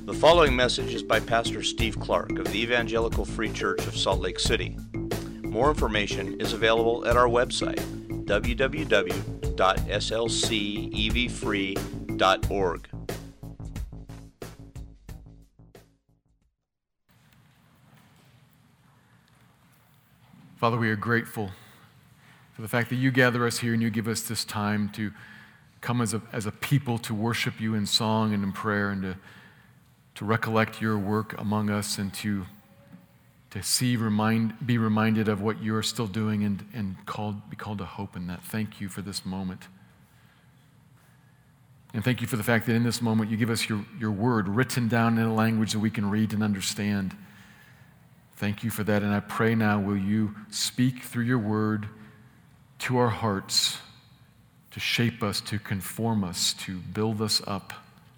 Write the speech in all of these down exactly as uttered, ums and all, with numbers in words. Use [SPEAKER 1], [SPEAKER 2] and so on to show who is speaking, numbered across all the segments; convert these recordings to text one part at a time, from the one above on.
[SPEAKER 1] The following message is by Pastor Steve Clark of the Evangelical Free Church of Salt Lake City. More information is available at our website, w w w dot s l c e v free dot org.
[SPEAKER 2] Father, we are grateful for the fact that you gather us here and you give us this time to come as a, as a people to worship you in song and in prayer and to, to recollect your work among us and to, to see, remind, be reminded of what you are still doing and, and called, be called to hope in that. Thank you for this moment. And thank you for the fact that in this moment you give us your, your word written down in a language that we can read and understand. Thank you for that, and I pray now, will you speak through your word to our hearts, to shape us, to conform us, to build us up,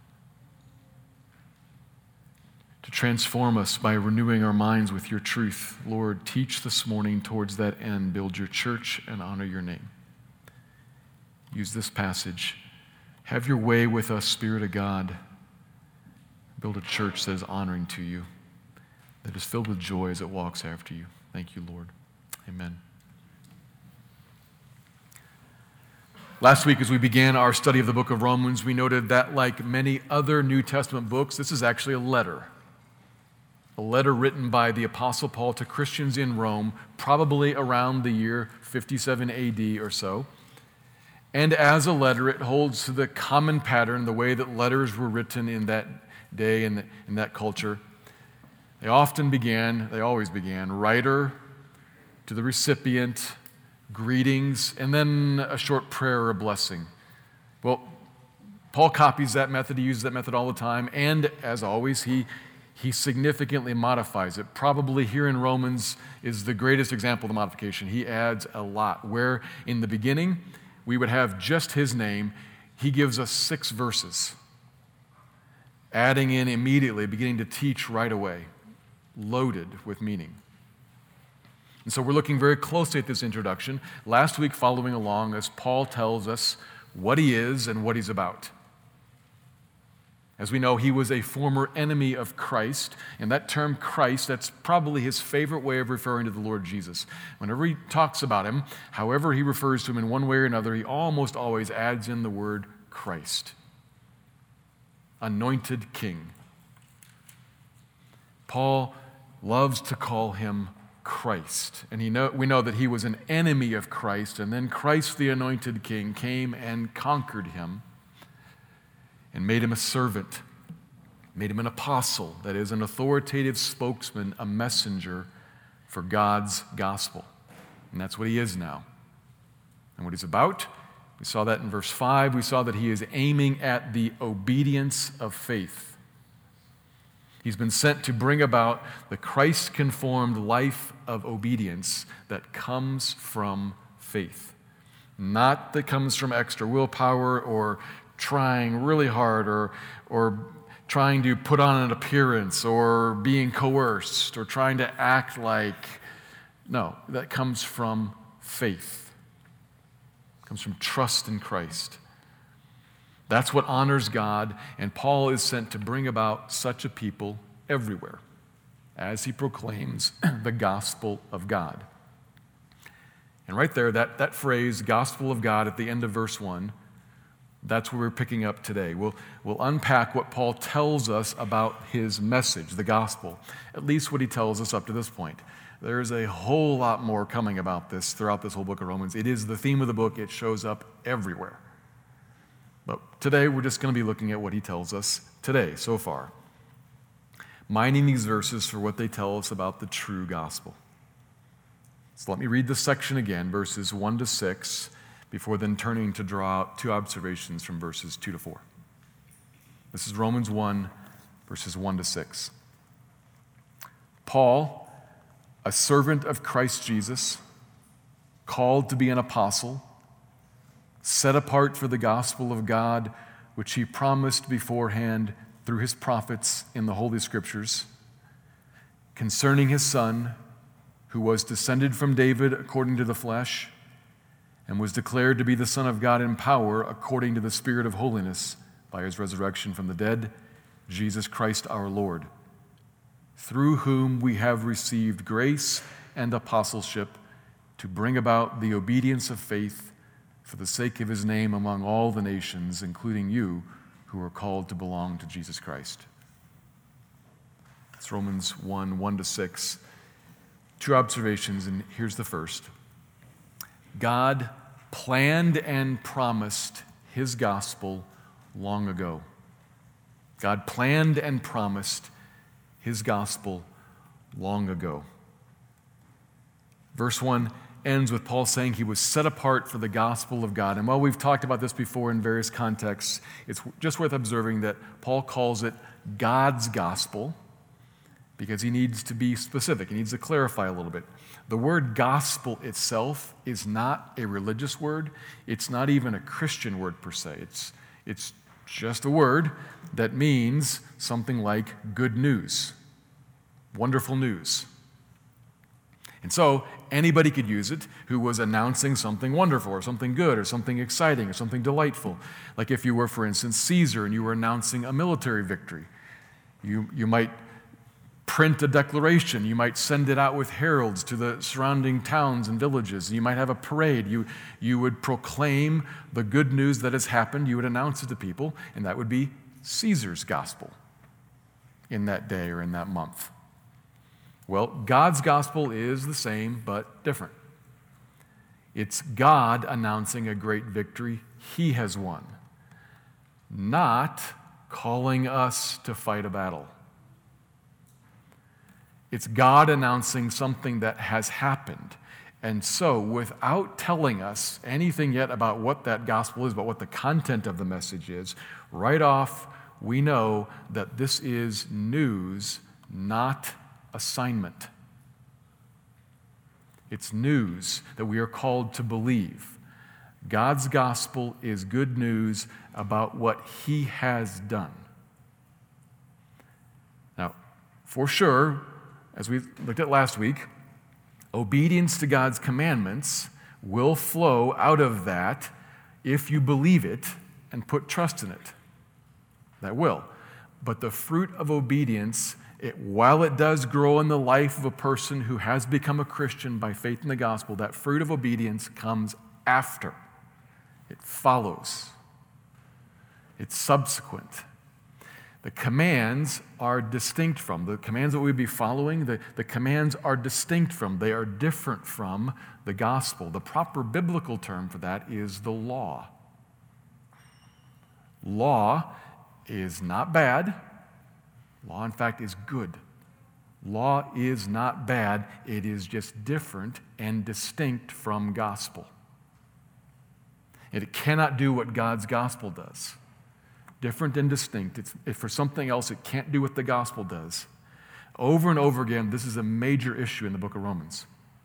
[SPEAKER 2] to transform us by renewing our minds with your truth. Lord, teach this morning towards that end. Build your church and honor your name. Use this passage. Have your way with us, Spirit of God. Build a church that is honoring to you, that is filled with joy as it walks after you. Thank you, Lord. Amen. Last week, as we began our study of the book of Romans, we noted that, like many other New Testament books, this is actually a letter. A letter written by the Apostle Paul to Christians in Rome, probably around the year fifty-seven A D or so. And as a letter, it holds to the common pattern, the way that letters were written in that day and in that culture. They often began, they always began, writer to the recipient, greetings, and then a short prayer or a blessing. Well, Paul copies that method, he uses that method all the time, and as always, he, he significantly modifies it. Probably here in Romans is the greatest example of the modification. He adds a lot. Where in the beginning we would have just his name, he gives us six verses, adding in immediately, beginning to teach right away, loaded with meaning. And so we're looking very closely at this introduction. Last week, following along as Paul tells us what he is and what he's about. As we know, he was a former enemy of Christ, and that term Christ, that's probably his favorite way of referring to the Lord Jesus. Whenever he talks about him, however he refers to him in one way or another, he almost always adds in the word Christ. Anointed King. Paul loves to call him Christ. And he know, we know that he was an enemy of Christ, and then Christ, the anointed King, came and conquered him and made him a servant, made him an apostle, that is, an authoritative spokesman, a messenger for God's gospel. And that's what he is now. And what he's about, we saw that in verse five. We saw that he is aiming at the obedience of faith. He's been sent to bring about the Christ-conformed life of obedience that comes from faith. Not that comes from extra willpower or trying really hard or, or trying to put on an appearance or being coerced or trying to act like. No, that comes from faith. It comes from trust in Christ. That's what honors God, and Paul is sent to bring about such a people everywhere as he proclaims the gospel of God. And right there, that, that phrase, gospel of God, at the end of verse one, that's where we're picking up today. We'll, we'll unpack what Paul tells us about his message, the gospel, at least what he tells us up to this point. There's a whole lot more coming about this throughout this whole book of Romans. It is the theme of the book. It shows up everywhere. But today, we're just going to be looking at what he tells us today, so far. Mining these verses for what they tell us about the true gospel. So let me read this section again, verses one to six, before then turning to draw out two observations from verses two to four. This is Romans one, verses one to six. Paul, a servant of Christ Jesus, called to be an apostle, set apart for the gospel of God, which he promised beforehand through his prophets in the Holy Scriptures, concerning his Son, who was descended from David according to the flesh, and was declared to be the Son of God in power according to the Spirit of holiness by his resurrection from the dead, Jesus Christ our Lord, through whom we have received grace and apostleship to bring about the obedience of faith for the sake of his name among all the nations, including you who are called to belong to Jesus Christ. It's Romans one, one to six. Two observations, and here's the first. God planned and promised his gospel long ago. God planned and promised his gospel long ago. Verse one ends with Paul saying he was set apart for the gospel of God. And while we've talked about this before in various contexts, it's just worth observing that Paul calls it God's gospel because he needs to be specific. He needs to clarify a little bit. The word gospel itself is not a religious word. It's not even a Christian word per se. It's, it's just a word that means something like good news, wonderful news. And so anybody could use it who was announcing something wonderful or something good or something exciting or something delightful. Like if you were, for instance, Caesar and you were announcing a military victory. You, you might print a declaration. You might send it out with heralds to the surrounding towns and villages. You might have a parade. You, you would proclaim the good news that has happened. You would announce it to people, and that would be Caesar's gospel in that day or in that month. Well, God's gospel is the same, but different. It's God announcing a great victory he has won, not calling us to fight a battle. It's God announcing something that has happened. And so, without telling us anything yet about what that gospel is, about what the content of the message is, right off, we know that this is news, not assignment. It's news that we are called to believe. God's gospel is good news about what he has done. Now, for sure, as we looked at last week, obedience to God's commandments will flow out of that if you believe it and put trust in it. That will. But the fruit of obedience, it, while it does grow in the life of a person who has become a Christian by faith in the gospel, that fruit of obedience comes after. It follows. It's subsequent. The commands are distinct from, the commands that we'd be following, the, the commands are distinct from, they are different from the gospel. The proper biblical term for that is the law. Law is not bad. Law, in fact, is good. Law is not bad. It is just different and distinct from gospel. It cannot do what God's gospel does. Different and distinct. It's, if for something else, it can't do what the gospel does. Over and over again, this is a major issue in the book of Romans.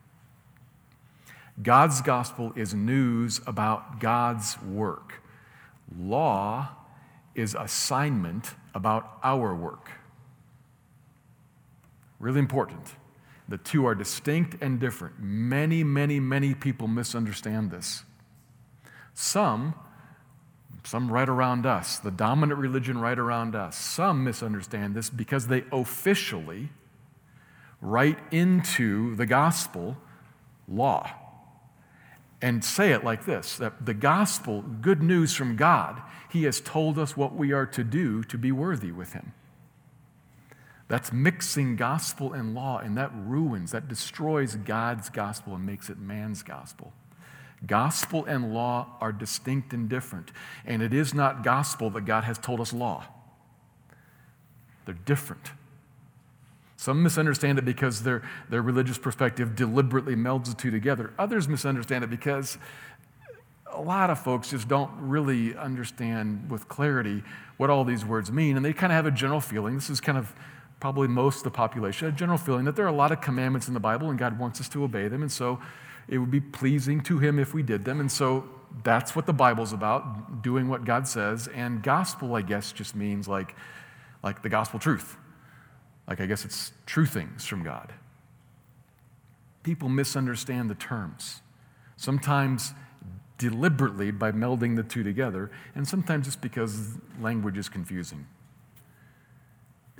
[SPEAKER 2] God's gospel is news about God's work. Law is assignment about our work. Really important. The two are distinct and different. Many, many, many people misunderstand this. Some Some right around us, the dominant religion right around us, some misunderstand this because they officially write into the gospel law and say it like this, that the gospel, good news from God, he has told us what we are to do to be worthy with him. That's mixing gospel and law, and that ruins, that destroys God's gospel and makes it man's gospel. Gospel and law are distinct and different. And it is not gospel that God has told us law. They're different. Some misunderstand it because their, their religious perspective deliberately melds the two together. Others misunderstand it because a lot of folks just don't really understand with clarity what all these words mean. And they kind of have a general feeling, this is kind of probably most of the population, a general feeling that there are a lot of commandments in the Bible and God wants us to obey them. And so it would be pleasing to him if we did them. And so that's what the Bible's about, doing what God says. And gospel, I guess, just means like, like the gospel truth. Like, I guess it's true things from God. People misunderstand the terms, sometimes deliberately by melding the two together, and sometimes it's because language is confusing.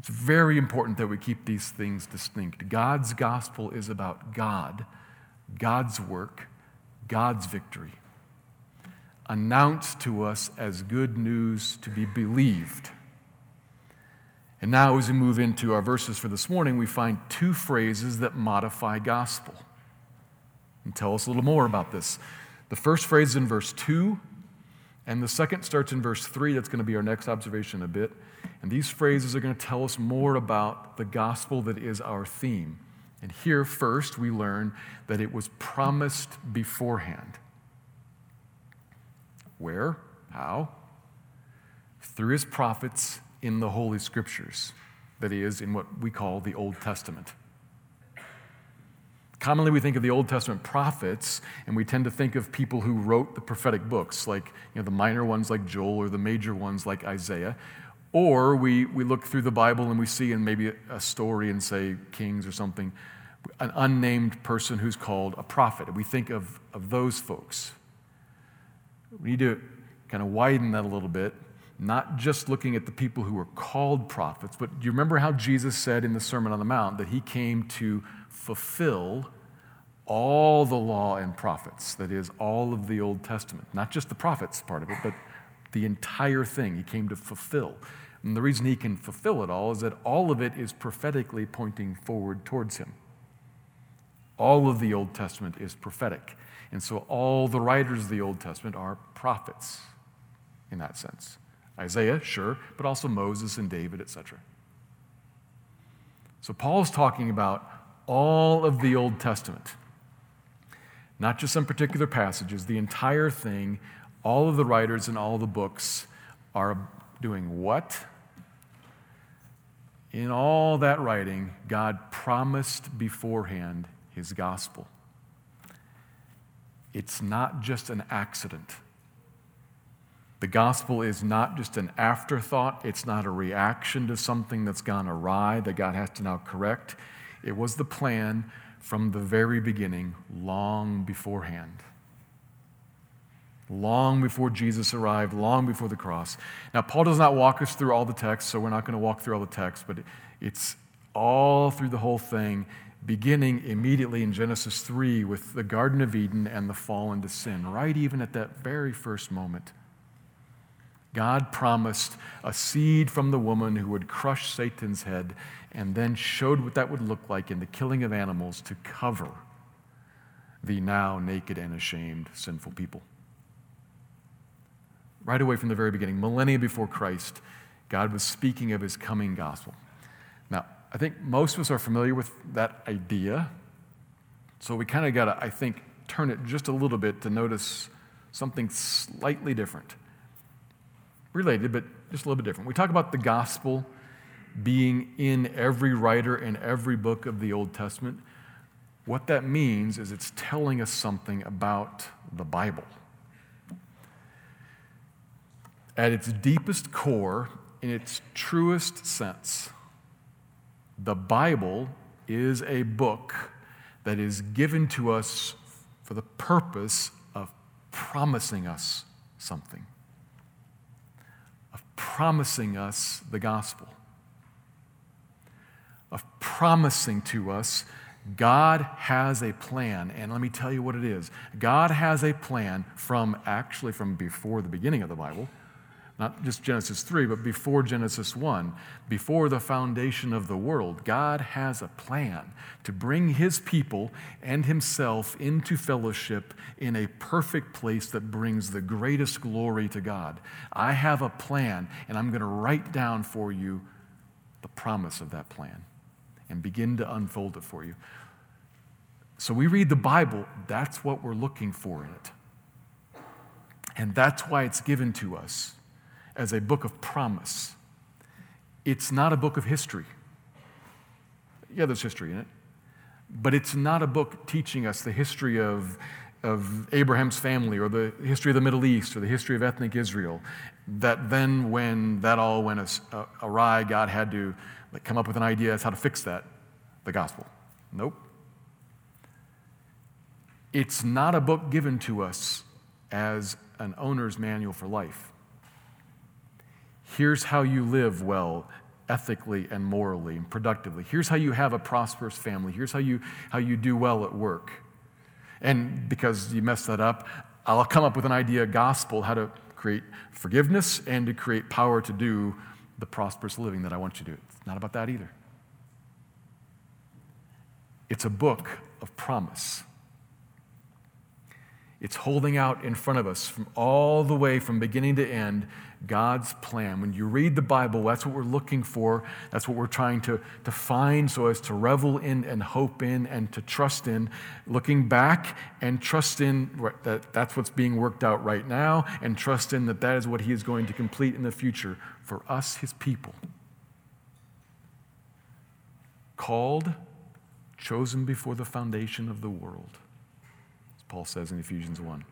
[SPEAKER 2] It's very important that we keep these things distinct. God's gospel is about God, God's work, God's victory, announced to us as good news to be believed. And now as we move into our verses for this morning, we find two phrases that modify gospel. And tell us a little more about this. The first phrase is in verse two, and the second starts in verse three. That's going to be our next observation a bit. And these phrases are going to tell us more about the gospel that is our theme. And here first we learn that it was promised beforehand. Where? How? Through his prophets in the Holy Scriptures. That is, in what we call the Old Testament. Commonly we think of the Old Testament prophets, and we tend to think of people who wrote the prophetic books, like you know, the minor ones like Joel or the major ones like Isaiah. Or we, we look through the Bible and we see in maybe a, a story in, say, Kings or something, an unnamed person who's called a prophet. And we think of, of those folks. We need to kind of widen that a little bit, not just looking at the people who were called prophets, but do you remember how Jesus said in the Sermon on the Mount that he came to fulfill all the law and prophets, that is, all of the Old Testament, not just the prophets part of it, but the entire thing he came to fulfill. And the reason he can fulfill it all is that all of it is prophetically pointing forward towards him. All of the Old Testament is prophetic. And so all the writers of the Old Testament are prophets in that sense. Isaiah, sure, but also Moses and David, et cetera. So Paul's talking about all of the Old Testament, not just some particular passages, the entire thing. All of the writers and all the books are doing what? In all that writing, God promised beforehand his gospel. It's not just an accident. The gospel is not just an afterthought. It's not a reaction to something that's gone awry that God has to now correct. It was the plan from the very beginning, long beforehand. Long before Jesus arrived, long before the cross. Now, Paul does not walk us through all the text, so we're not going to walk through all the text, but it's all through the whole thing, beginning immediately in Genesis three with the Garden of Eden and the fall into sin, right even at that very first moment. God promised a seed from the woman who would crush Satan's head and then showed what that would look like in the killing of animals to cover the now naked and ashamed sinful people. Right away from the very beginning, millennia before Christ, God was speaking of his coming gospel. Now, I think most of us are familiar with that idea, so we kind of got to, I think, turn it just a little bit to notice something slightly different. Related, but just a little bit different. We talk about the gospel being in every writer and every book of the Old Testament. What that means is it's telling us something about the Bible. At its deepest core, in its truest sense, the Bible is a book that is given to us for the purpose of promising us something, of promising us the gospel, of promising to us God has a plan. And let me tell you what it is. God has a plan from actually from before the beginning of the Bible. Not just Genesis three, but before Genesis one, before the foundation of the world, God has a plan to bring his people and himself into fellowship in a perfect place that brings the greatest glory to God. I have a plan, and I'm going to write down for you the promise of that plan and begin to unfold it for you. So we read the Bible, that's what we're looking for in it. And that's why it's given to us as a book of promise. It's not a book of history. Yeah, there's history in it. But it's not a book teaching us the history of, of Abraham's family or the history of the Middle East or the history of ethnic Israel. That then when that all went awry, God had to like, come up with an idea as how to fix that, the gospel. Nope. It's not a book given to us as an owner's manual for life. Here's how you live well. ethically and morally and productively. Here's how you have a prosperous family. Here's how you, how you do well at work. And because you messed that up, I'll come up with an idea, gospel, how to create forgiveness and to create power to do the prosperous living that I want you to do. It's not about that either. It's a book of promise. It's holding out in front of us from all the way from beginning to end, God's plan. When you read the Bible, that's what we're looking for. That's what we're trying to, to find so as to revel in and hope in and to trust in. Looking back and trust in that that's what's being worked out right now and trust in that that is what he is going to complete in the future for us, his people. Called, chosen before the foundation of the world, as Paul says in Ephesians one.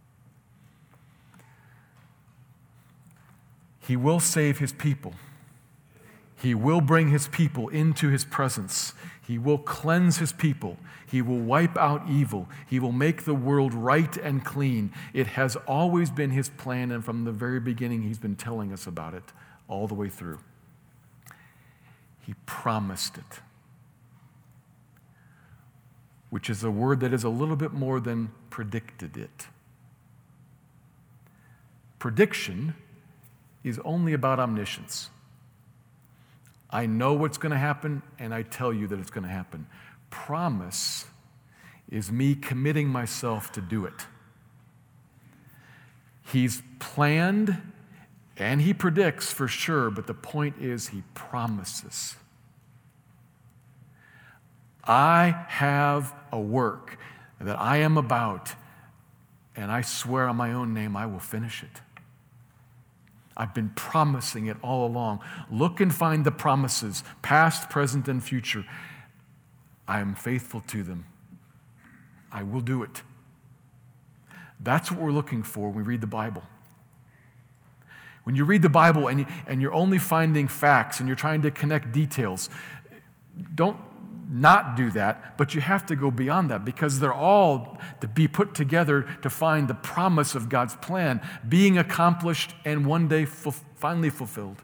[SPEAKER 2] He will save his people. He will bring his people into his presence. He will cleanse his people. He will wipe out evil. He will make the world right and clean. It has always been his plan, and from the very beginning, he's been telling us about it all the way through. He promised it, which is a word that is a little bit more than predicted it. Prediction is only about omniscience. I know what's going to happen, and I tell you that it's going to happen. Promise is me committing myself to do it. He's planned, and he predicts for sure, but the point is he promises. I have a work that I am about, and I swear on my own name I will finish it. I've been promising it all along. Look and find the promises, past, present, and future. I am faithful to them. I will do it. That's what we're looking for when we read the Bible. When you read the Bible and, you, and you're only finding facts and you're trying to connect details, don't not do that, but you have to go beyond that because they're all to be put together to find the promise of God's plan being accomplished and one day fu- finally fulfilled.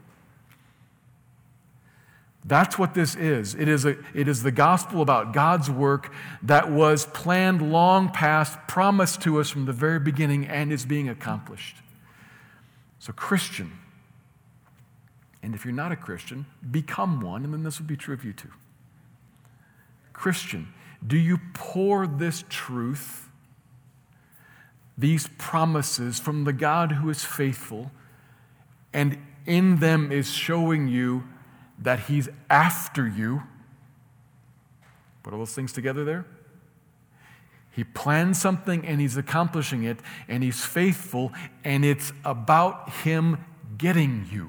[SPEAKER 2] That's what this is. It is, a, it is the gospel about God's work that was planned long past, promised to us from the very beginning, and is being accomplished. So, Christian, and if you're not a Christian, become one, and then this will be true of you too. Christian, do you pour this truth, these promises from the God who is faithful, and in them is showing you that he's after you? Put all those things together there. He planned something and he's accomplishing it, and he's faithful, and it's about him getting you.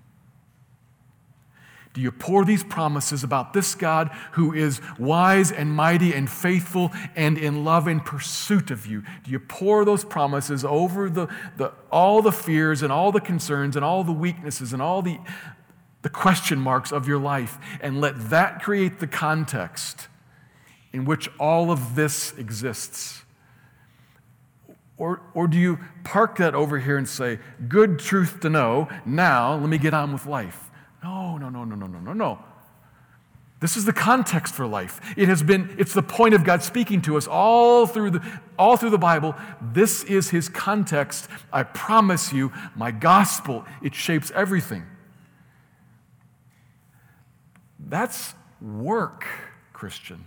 [SPEAKER 2] Do you pour these promises about this God who is wise and mighty and faithful and in love in pursuit of you? Do you pour those promises over the, the all the fears and all the concerns and all the weaknesses and all the, the question marks of your life, and let that create the context in which all of this exists? Or, or do you park that over here and say, good truth to know, now let me get on with life? No, no, no, no, no, no, no, no. This is the context for life. It has been, it's the point of God speaking to us all through the, all through the Bible. This is his context. I promise you, my gospel, it shapes everything. That's work, Christian.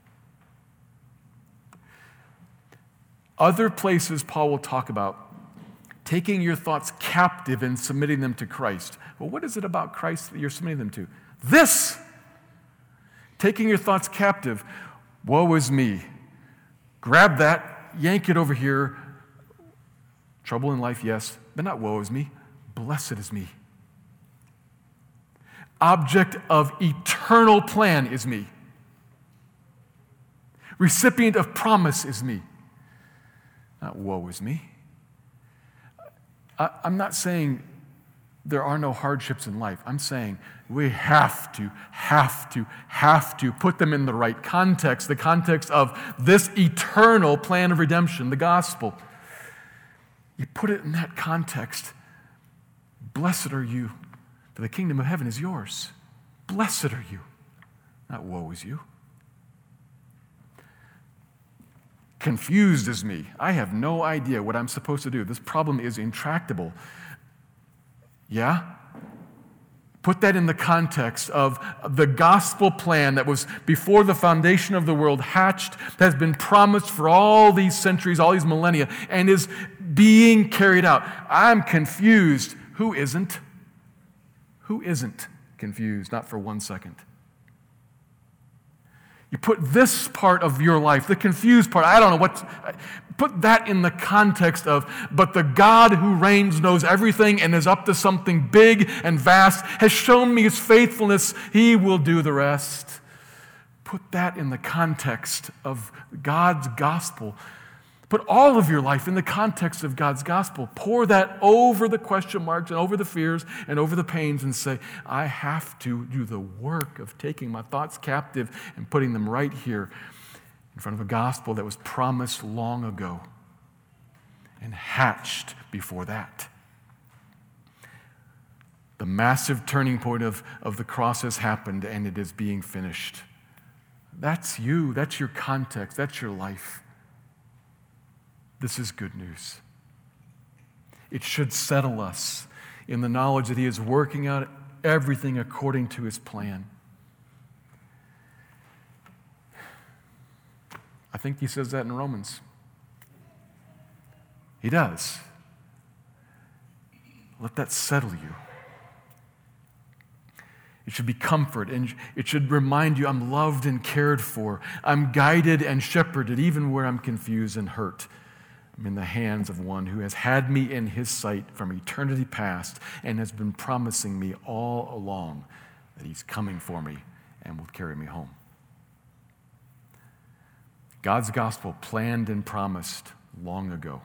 [SPEAKER 2] Other places Paul will talk about taking your thoughts captive and submitting them to Christ. Well, what is it about Christ that you're submitting them to? This! Taking your thoughts captive. Woe is me. Grab that, yank it over here. Trouble in life, yes, but not woe is me. Blessed is me. Object of eternal plan is me. Recipient of promise is me. Not woe is me. I, I'm not saying there are no hardships in life. I'm saying we have to, have to, have to put them in the right context, the context of this eternal plan of redemption, the gospel. You put it in that context. Blessed are you, for the kingdom of heaven is yours. Blessed are you, not woe is you. Confused is me. I have no idea what I'm supposed to do. This problem is intractable. Yeah? Put that in the context of the gospel plan that was before the foundation of the world hatched, has been promised for all these centuries, all these millennia, and is being carried out. I'm confused. Who isn't? Who isn't confused? Not for one second. You put this part of your life, the confused part, I don't know what, put that in the context of, but the God who reigns, knows everything, and is up to something big and vast, has shown me his faithfulness, he will do the rest. Put that in the context of God's gospel. Put all of your life in the context of God's gospel. Pour that over the question marks and over the fears and over the pains and say, I have to do the work of taking my thoughts captive and putting them right here in front of a gospel that was promised long ago and hatched before that. The massive turning point of, of the cross has happened and it is being finished. That's you. That's your context. That's your life. This is good news. It should settle us in the knowledge that he is working out everything according to his plan. I think he says that in Romans. He does. Let that settle you. It should be comfort, and it should remind you I'm loved and cared for. I'm guided and shepherded, even where I'm confused and hurt. I'm in the hands of one who has had me in his sight from eternity past and has been promising me all along that he's coming for me and will carry me home. God's gospel planned and promised long ago.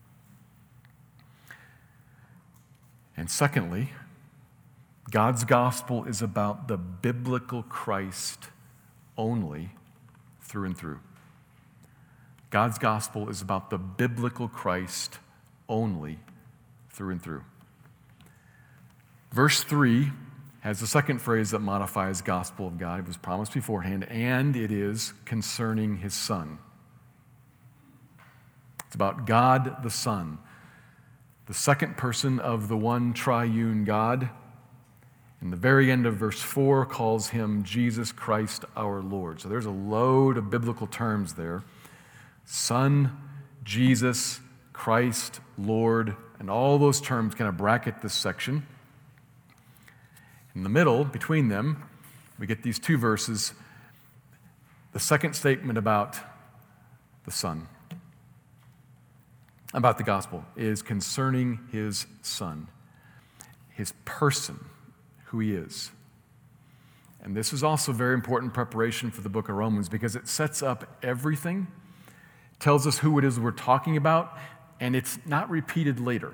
[SPEAKER 2] And secondly, God's gospel is about the biblical Christ only, through and through. God's gospel is about the biblical Christ only, through and through. Verse three has the second phrase that modifies gospel of God. It was promised beforehand, and it is concerning his Son. It's about God the Son, the second person of the one triune God. And the very end of verse four calls him Jesus Christ our Lord. So there's a load of biblical terms there. Son, Jesus, Christ, Lord, and all those terms kind of bracket this section. In the middle, between them, we get these two verses. The second statement about the Son, about the gospel, is concerning his Son, his person, who he is. And this is also very important preparation for the book of Romans because it sets up everything, tells us who it is we're talking about, and it's not repeated later.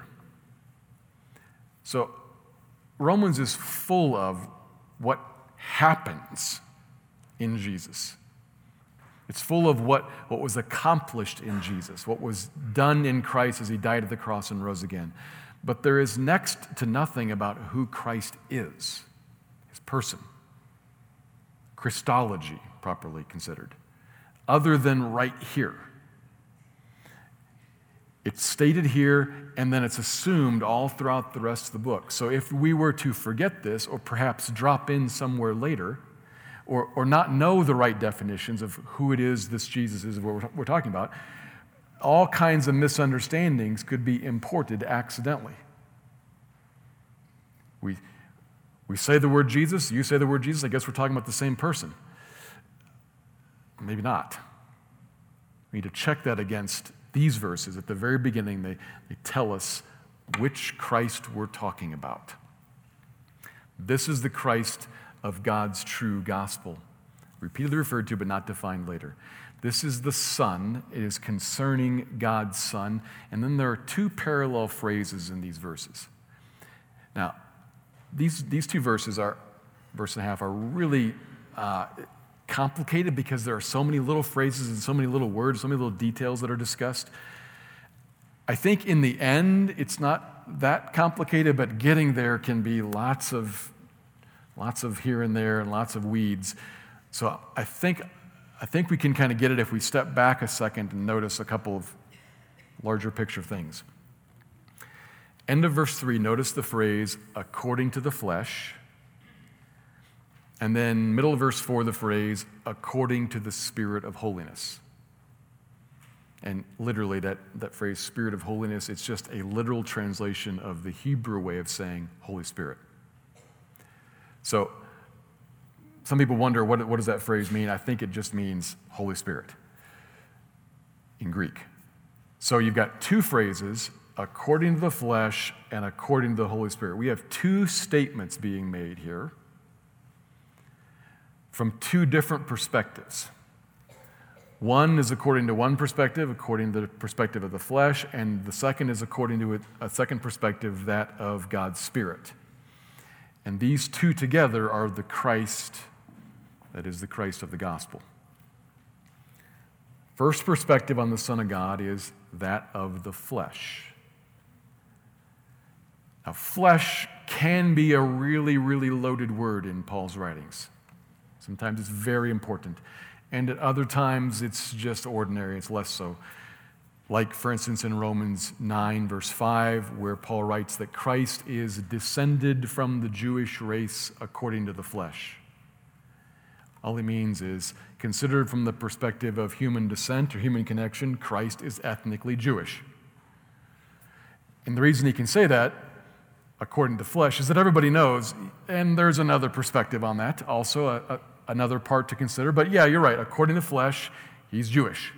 [SPEAKER 2] So Romans is full of what happens in Jesus. It's full of what, what was accomplished in Jesus, what was done in Christ as he died at the cross and rose again. But there is next to nothing about who Christ is, his person, Christology, properly considered, other than right here. It's stated here, and then it's assumed all throughout the rest of the book. So if we were to forget this, or perhaps drop in somewhere later, or, or not know the right definitions of who it is this Jesus is, what we're, we're talking about, all kinds of misunderstandings could be imported accidentally. We, we say the word Jesus, you say the word Jesus, I guess we're talking about the same person. Maybe not. We need to check that against these verses. At the very beginning, they, they tell us which Christ we're talking about. This is the Christ of God's true gospel, repeatedly referred to but not defined later. This is the Son. It is concerning God's Son. And then there are two parallel phrases in these verses. Now, these, these two verses, are verse and a half, are really uh, complicated because there are so many little phrases and so many little words, so many little details that are discussed. I think in the end, it's not that complicated, but getting there can be lots of lots of here and there and lots of weeds. So I think, I think we can kind of get it if we step back a second and notice a couple of larger picture things. End of verse three, notice the phrase, according to the flesh. And then middle of verse four, the phrase, according to the Spirit of holiness. And literally that, that phrase, Spirit of holiness, it's just a literal translation of the Hebrew way of saying Holy Spirit. So some people wonder, what, what does that phrase mean? I think it just means Holy Spirit in Greek. So you've got two phrases, according to the flesh and according to the Holy Spirit. We have two statements being made here from two different perspectives. One is according to one perspective, according to the perspective of the flesh, and the second is according to a, a second perspective, that of God's Spirit. And these two together are the Christ, that is the Christ of the gospel. First perspective on the Son of God is that of the flesh. Now, flesh can be a really, really loaded word in Paul's writings. Sometimes it's very important. And at other times, it's just ordinary, it's less so. Like, for instance, in Romans nine, verse five, where Paul writes that Christ is descended from the Jewish race according to the flesh. All he means is, considered from the perspective of human descent or human connection, Christ is ethnically Jewish. And the reason he can say that, according to the flesh, is that everybody knows, and there's another perspective on that, also a, a, another part to consider, but yeah, you're right, according to the flesh, he's Jewish.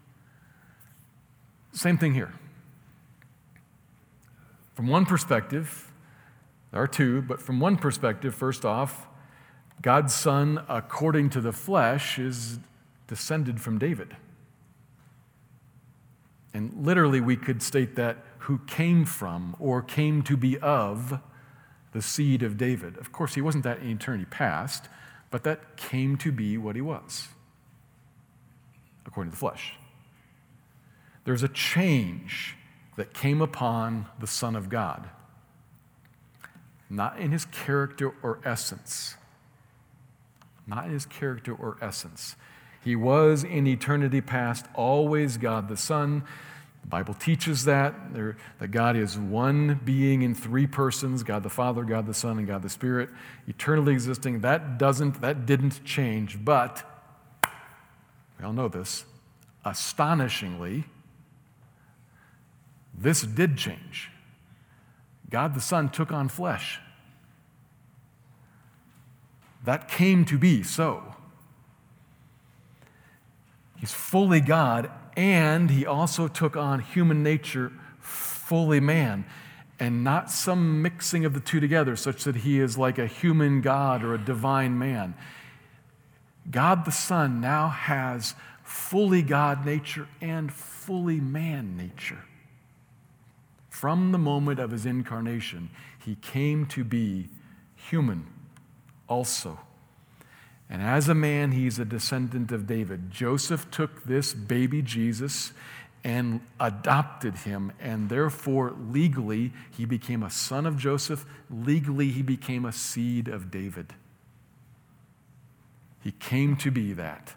[SPEAKER 2] Same thing here. From one perspective, there are two, but from one perspective, first off, God's Son, according to the flesh, is descended from David. And literally, we could state that who came from or came to be of the seed of David. Of course, he wasn't that in eternity past, but that came to be what he was, according to the flesh. There's a change that came upon the Son of God, not in his character or essence. Not in his character or essence. He was in eternity past always God the Son. The Bible teaches that, there, that God is one being in three persons, God the Father, God the Son, and God the Spirit, eternally existing. That doesn't, that didn't change, but we all know this, astonishingly, this did change. God the Son took on flesh. That came to be so. He's fully God, and he also took on human nature, fully man, and not some mixing of the two together, such that he is like a human God or a divine man. God the Son now has fully God nature and fully man nature. From the moment of his incarnation, he came to be human also. And as a man, he's a descendant of David. Joseph took this baby Jesus and adopted him, and therefore, legally, he became a son of Joseph. Legally, he became a seed of David. He came to be that.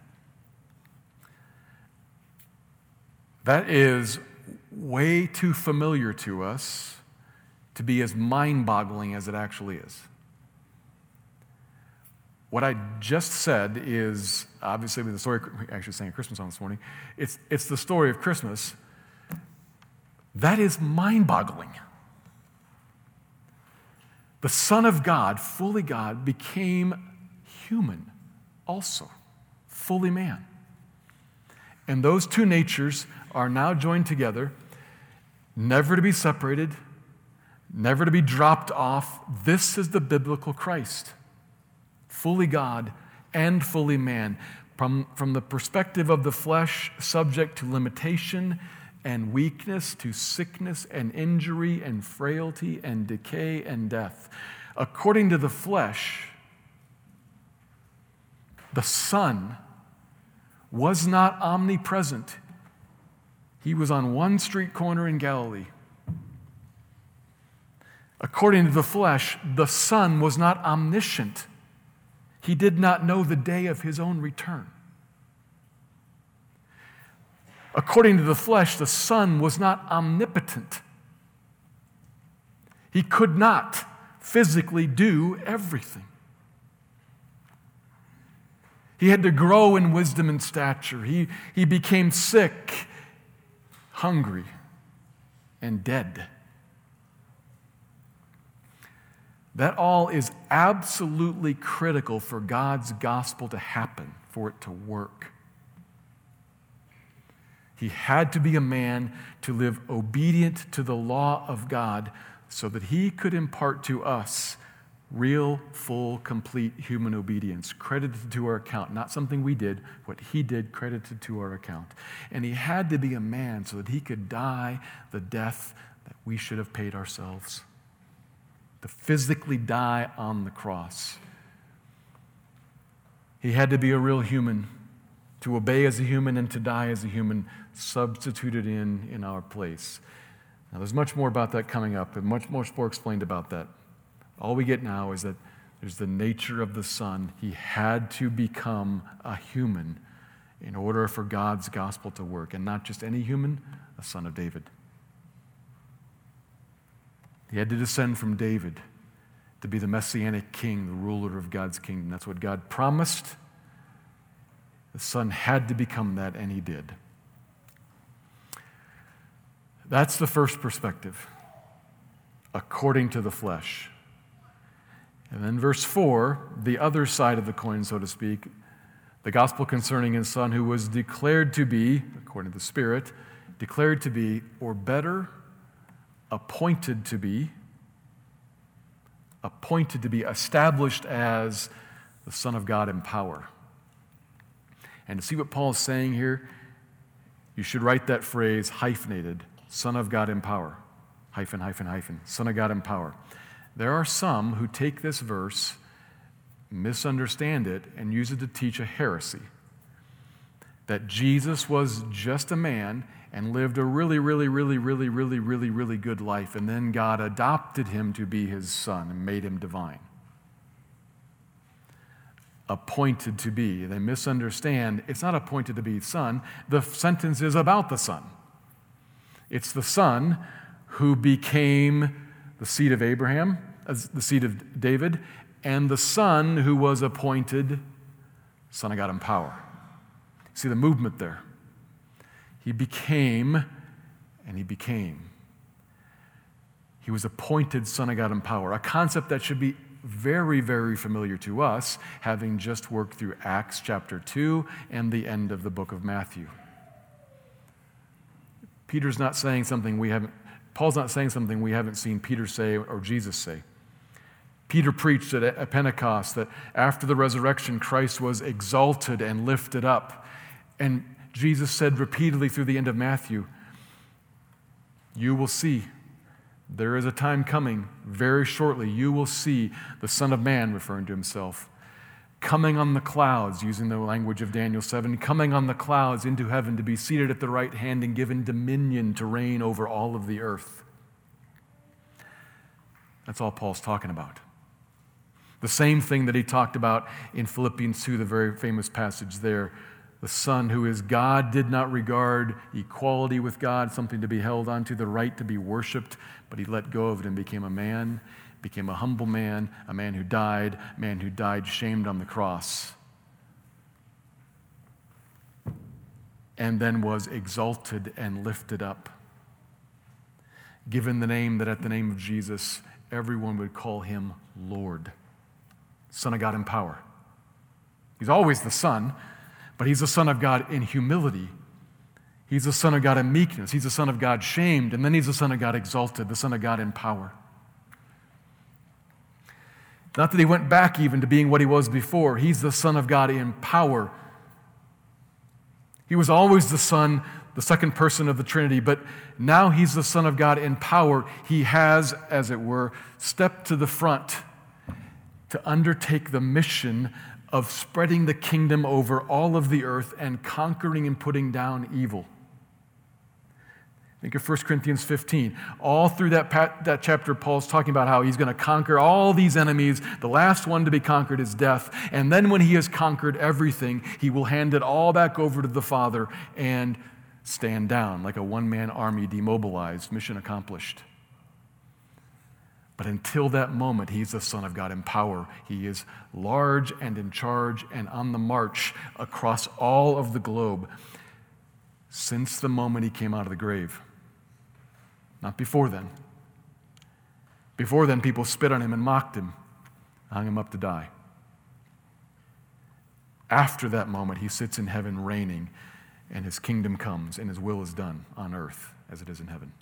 [SPEAKER 2] That is way too familiar to us to be as mind-boggling as it actually is. What I just said is, obviously, with the story, we actually sang a Christmas song this morning, it's, it's the story of Christmas. That is mind-boggling. The Son of God, fully God, became human also, fully man. And those two natures are now joined together, never to be separated, never to be dropped off. This is the biblical Christ. Fully God and fully man. From, from the perspective of the flesh, subject to limitation and weakness, to sickness and injury and frailty and decay and death. According to the flesh, the Son was not omnipresent. He was on one street corner in Galilee. According to the flesh, the Son was not omniscient. He did not know the day of his own return. According to the flesh, the Son was not omnipotent. He could not physically do everything. He had to grow in wisdom and stature. He, he became sick, hungry, and dead. That all is absolutely critical for God's gospel to happen, for it to work. He had to be a man to live obedient to the law of God so that he could impart to us real, full, complete human obedience, credited to our account, not something we did, what he did credited to our account. And he had to be a man so that he could die the death that we should have paid ourselves, to physically die on the cross. He had to be a real human, to obey as a human and to die as a human, substituted in in our place. Now, there's much more about that coming up, and much, much more explained about that. All we get now is that there's the nature of the Son. He had to become a human in order for God's gospel to work, and not just any human, a son of David. He had to descend from David to be the messianic king, the ruler of God's kingdom. That's what God promised. The Son had to become that, and he did. That's the first perspective, according to the flesh. And then verse four, the other side of the coin, so to speak, the gospel concerning his Son, who was declared to be, according to the Spirit, declared to be, or better, appointed to be, appointed to be, established as the Son of God in power. And to see what Paul is saying here, you should write that phrase hyphenated, Son of God in power, hyphen, hyphen, hyphen, Son of God in power. There are some who take this verse, misunderstand it, and use it to teach a heresy, that Jesus was just a man and lived a really, really, really, really, really, really, really good life, and then God adopted him to be his Son and made him divine. Appointed to be. They misunderstand. It's not appointed to be Son. The sentence is about the Son. It's the Son who became the seed of Abraham, as the seed of David, and the Son who was appointed Son of God in power. See the movement there. He became, and he became. He was appointed Son of God in power, a concept that should be very, very familiar to us, having just worked through Acts chapter two and the end of the book of Matthew. Peter's not saying something we haven't, Paul's not saying something we haven't seen Peter say or Jesus say. Peter preached at Pentecost that after the resurrection, Christ was exalted and lifted up. And Jesus said repeatedly through the end of Matthew, you will see, there is a time coming, very shortly, you will see the Son of Man, referring to himself, coming on the clouds, using the language of Daniel seven, coming on the clouds into heaven to be seated at the right hand and given dominion to reign over all of the earth. That's all Paul's talking about. The same thing that he talked about in Philippians two, the very famous passage there. The Son who is God did not regard equality with God, something to be held onto, the right to be worshiped, but he let go of it and became a man, became a humble man, a man who died, a man who died shamed on the cross, and then was exalted and lifted up, given the name that at the name of Jesus, everyone would call him Lord, Son of God in power. He's always the Son, but he's the Son of God in humility. He's the Son of God in meekness. He's the Son of God shamed, and then he's the Son of God exalted, the Son of God in power. Not that he went back even to being what he was before. He's the Son of God in power. He was always the Son, the second person of the Trinity, but now he's the Son of God in power. He has, as it were, stepped to the front to undertake the mission of spreading the kingdom over all of the earth and conquering and putting down evil. Think of First Corinthians fifteen. All through that, that chapter, Paul's talking about how he's going to conquer all these enemies. The last one to be conquered is death. And then when he has conquered everything, he will hand it all back over to the Father and stand down like a one-man army demobilized, mission accomplished. But until that moment, he's the Son of God in power. He is large and in charge and on the march across all of the globe since the moment he came out of the grave. Not before then. Before then, people spit on him and mocked him, hung him up to die. After that moment, he sits in heaven reigning, and his kingdom comes, and his will is done on earth as it is in heaven.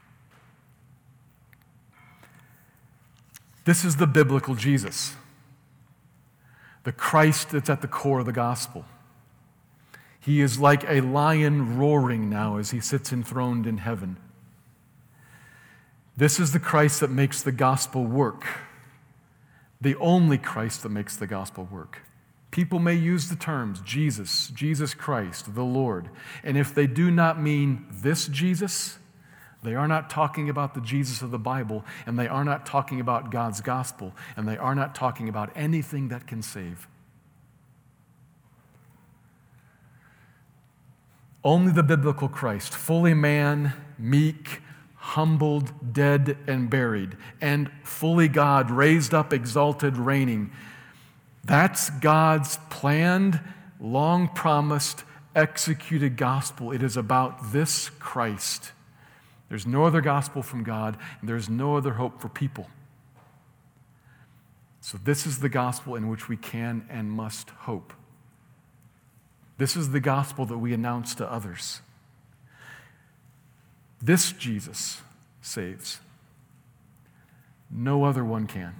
[SPEAKER 2] This is the biblical Jesus, the Christ that's at the core of the gospel. He is like a lion roaring now as he sits enthroned in heaven. This is the Christ that makes the gospel work, the only Christ that makes the gospel work. People may use the terms Jesus, Jesus Christ, the Lord, and if they do not mean this Jesus, they are not talking about the Jesus of the Bible, and they are not talking about God's gospel, and they are not talking about anything that can save. Only the biblical Christ, fully man, meek, humbled, dead, and buried, and fully God, raised up, exalted, reigning. That's God's planned, long-promised, executed gospel. It is about this Christ. There's no other gospel from God, and there's no other hope for people. So this is the gospel in which we can and must hope. This is the gospel that we announce to others. This Jesus saves. No other one can.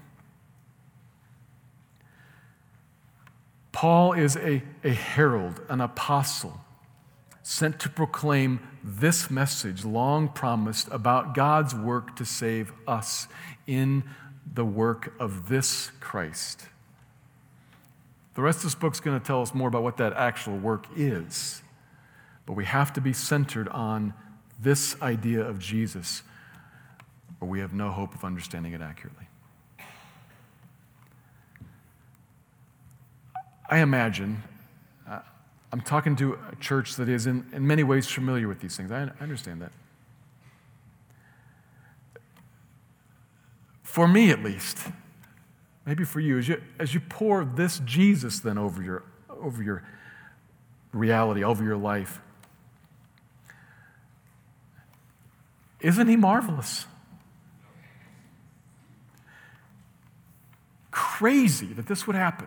[SPEAKER 2] Paul is a, a herald, an apostle, sent to proclaim this message, long promised, about God's work to save us in the work of this Christ. The rest of this book's going to tell us more about what that actual work is, but we have to be centered on this idea of Jesus, or we have no hope of understanding it accurately. I imagine, uh, I'm talking to a church that is in, in many ways familiar with these things. I, I understand that. For me at least, maybe for you, as you, as you pour this Jesus then over your, over your reality, over your life, isn't he marvelous? Crazy that this would happen.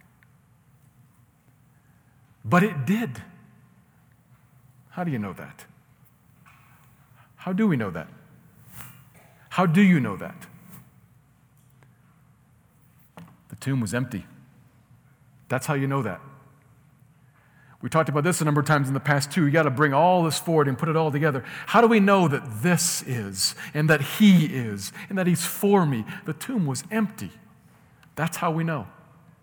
[SPEAKER 2] But it did. How do you know that? How do we know that? How do you know that? The tomb was empty. That's how you know that. We talked about this a number of times in the past too. You got to bring all this forward and put it all together. How do we know that this is, and that he is, and that he's for me? The tomb was empty. That's how we know.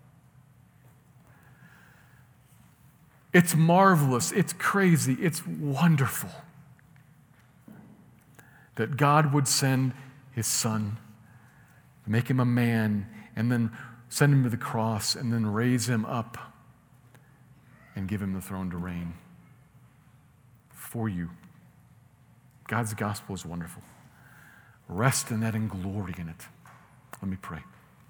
[SPEAKER 2] It's marvelous, it's crazy, it's wonderful that God would send his son, make him a man, and then send him to the cross, and then raise him up and give him the throne to reign for you. God's gospel is wonderful. Rest in that and glory in it. Let me pray.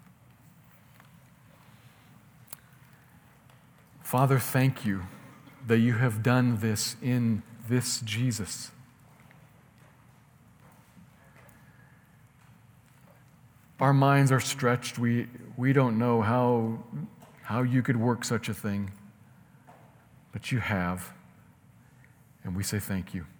[SPEAKER 2] Father, thank you that you have done this in this Jesus. Our minds are stretched. We, we don't know how, how you could work such a thing, but you have, and we say thank you.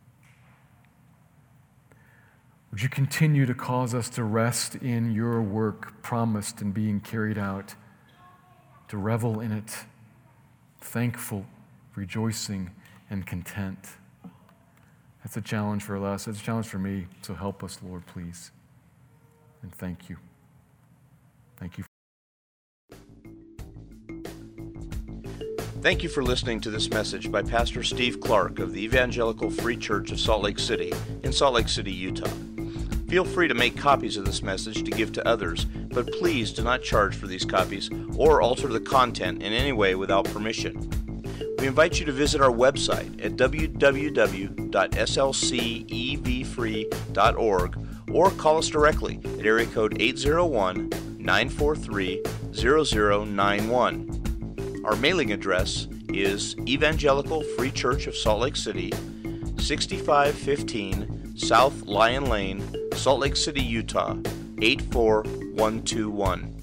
[SPEAKER 2] Would you continue to cause us to rest in your work promised and being carried out, to revel in it, thankful, rejoicing, and content. That's a challenge for us. It's a challenge for me. So help us, Lord, please. And thank you. Thank you.
[SPEAKER 1] Thank you for listening to this message by Pastor Steve Clark of the Evangelical Free Church of Salt Lake City in Salt Lake City, Utah. Feel free to make copies of this message to give to others, but please do not charge for these copies or alter the content in any way without permission. We invite you to visit our website at w w w dot s l c e v free dot org or call us directly at area code eight zero one, nine four three, zero zero nine one. Our mailing address is Evangelical Free Church of Salt Lake City, sixty-five fifteen South Lion Lane, Salt Lake City, Utah, eight four one two one.